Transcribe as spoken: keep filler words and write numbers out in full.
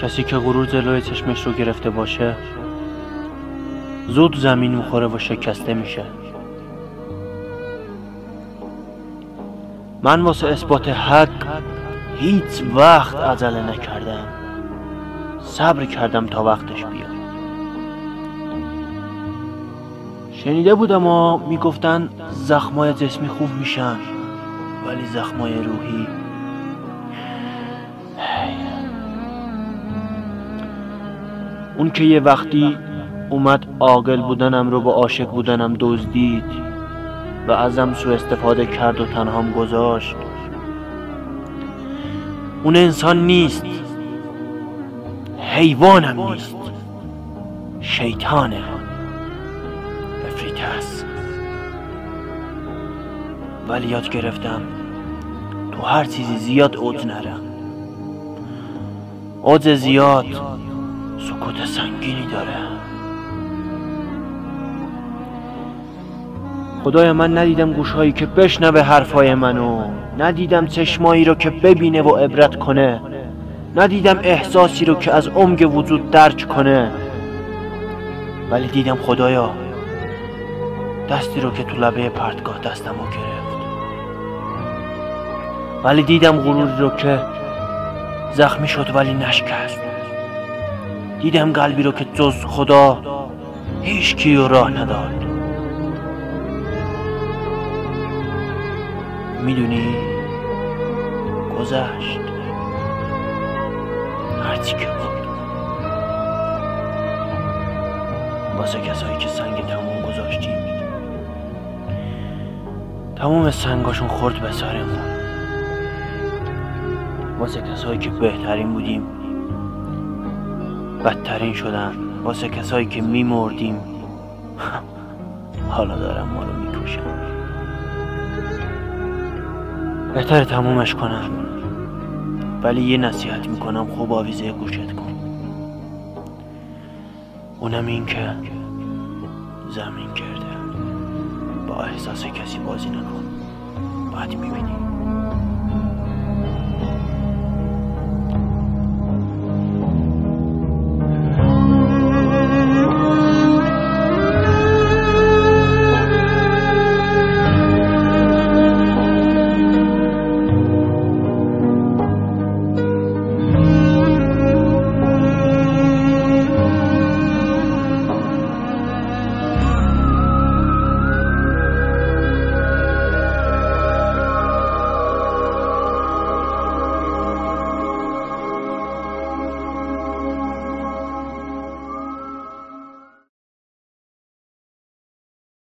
کسی که غرور جلوی چشمش رو گرفته باشه زود زمین میخوره و شکسته میشه. من واسه اثبات حق هیچ وقت عجله نکردم، صبر کردم تا وقتش بیاد. شنیده بودم ها میگفتن زخمای جسمی خوب میشن ولی زخمای روحی اون که یه وقتی اومد عاقل بودنم رو با عاشق بودنم دزدید و ازم سوء استفاده کرد و تنهام گذاشت، اون انسان نیست، حیوانم نیست، شیطانه، افریت هست. ولی یاد گرفتم تو هر چیزی زیاد اوج نرم. اوج زیاد سکوت سنگینی داره. خدایا من ندیدم گوشهایی که بشنوه حرفای منو، ندیدم چشمایی رو که ببینه و عبرت کنه، ندیدم احساسی رو که از عمق وجود درک کنه، ولی دیدم خدایا دستی رو که تو لبه پرتگاه دستم رو گرفت، ولی دیدم غروری رو که زخمی شد ولی نشکست، دیدم قلبی رو که جز خدا هیچ کی رو راه نداد. میدونی گذشت هرچی که بود، واسه کسایی که سنگ تموم گذاشتیم تموم سنگاشون خورد به سرمون، واسه کسایی که بهترین بودیم بدترین شدن، واسه کسایی که میمردیم حالا دارم ما رو میکشن. بهتر تمومش کنم، ولی یه نصیحت میکنم خوب آویزه گوشت کن، اونم این که زمین کرده با احساس کسی بازی نکن، بعد میبینی